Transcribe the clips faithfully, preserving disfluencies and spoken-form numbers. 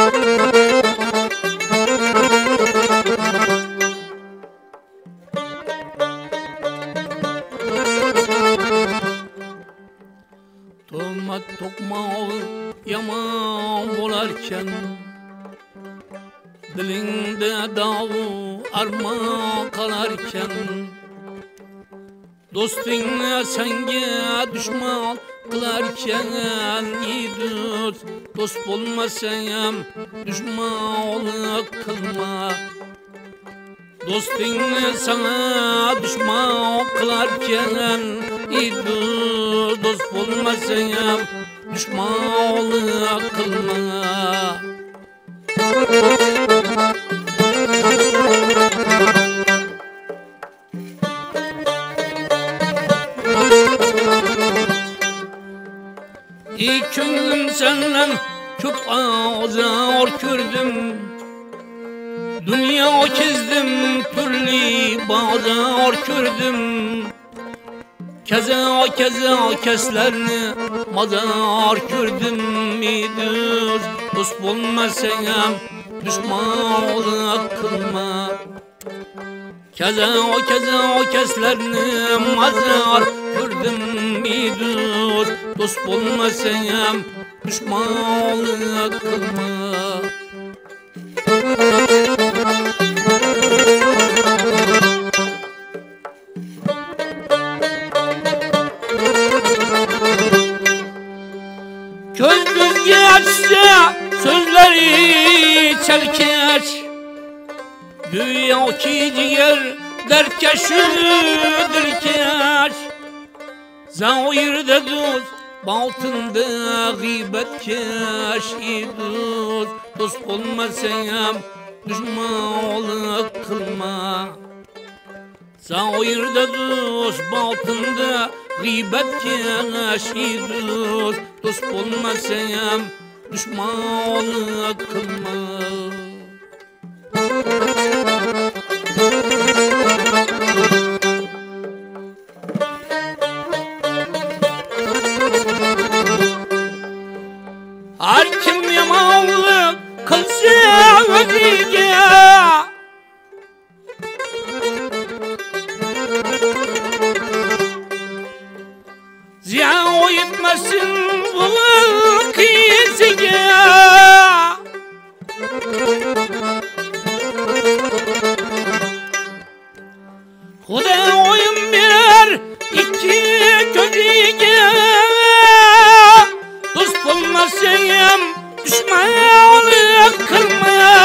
Tuhmat tokmağı yaman bolarken, dilinde dağı arma kalarken, dostinle senge düşman kılarken, iyi dost, dost bulmasayam düşmanlık kılma. Dostinle sana düşman kılarken, iyi dost, dost bulmasayam düşmanlık kılma. İyi könlüm senden çok azar gördüm, dünya kezdim türlü bazar gördüm. Keza keza keslerini mazar gördüm. İdur dost bulmasayam düşmanlık kılma. Keza keza keslerini mazar gördüm. İdur dost bulmasayam düşmanlık kılma. Göz göz geçse sözleri çelkeç, güya ki ciğer derkeşidir keç. Zahirde dost, batında gıybet keş. İdur dost olmasayam düşmanlık kılma. Zahirde dost, batında gıybet keş. İdur dost olmasayam düşmanlık kılma. Her kim yamanlık kılsa özüge, ziyan o yetmesin bu kıyısıge. Huda oyun birer iki gözüge, dost bulmasayam düşmanlık kılma.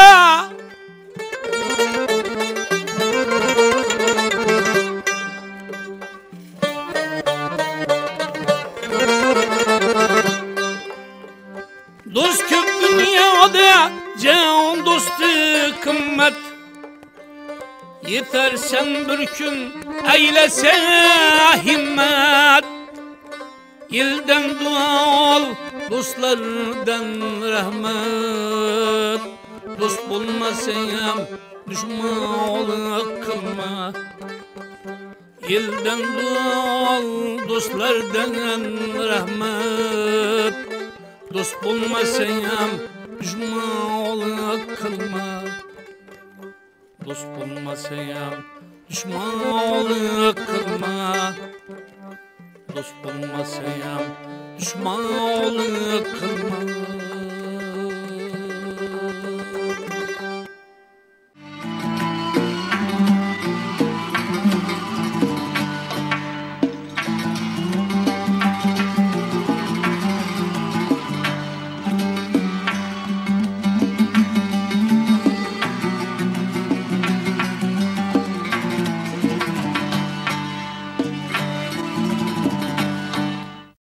Dost köp dünyada, can dostu kımmet. Yeter sen bir gün eylese himmet. Elden dua al, dostlardan rahmet. Dost bulmasayam düşmanlık kılma. Elden dua al, dostlardan rahmet. Dost bulmasayam düşmanlık kılma. Dost bulmasayam düşmanlık kılma. Dost bulmasayam düşmanlık kılma.